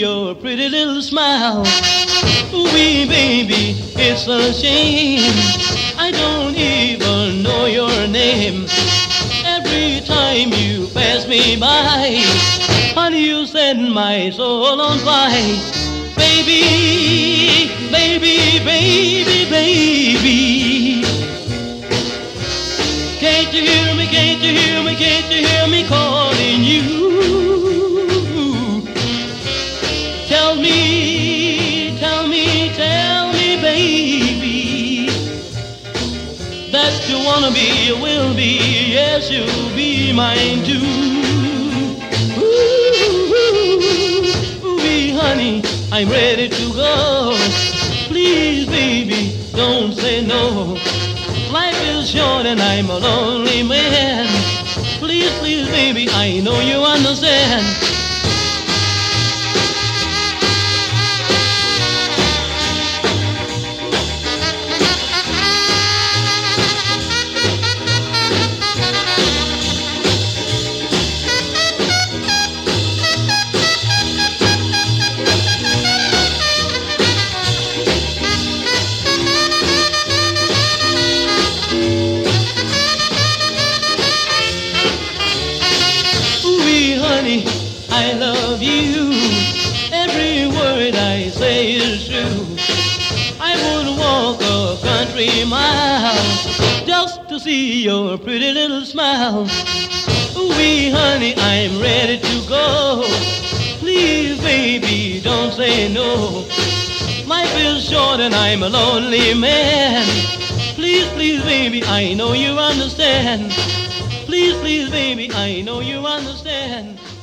your pretty little smile. Ooh-wee, baby, it's a shame I don't even know your name. Every time you pass me by, honey, you set my soul on fire. Baby, baby, baby, baby. Can't you hear me, can't you hear me, can't you hear me calling you? Tell me, tell me, tell me, baby, that you wanna be, you will be, yes, you'll be mine too. Ooh, honey, I'm ready to go. Please, baby, don't say no. Life is short and I'm a lonely man. Please, please, baby, I know you understand. Honey, I love you. Every word I say is true. I would walk a country mile just to see your pretty little smile. Ooh-wee, honey, I'm ready to go. Please, baby, don't say no. Life is short and I'm a lonely man. Please, please, baby, I know you understand. Please, please, baby, I know you understand.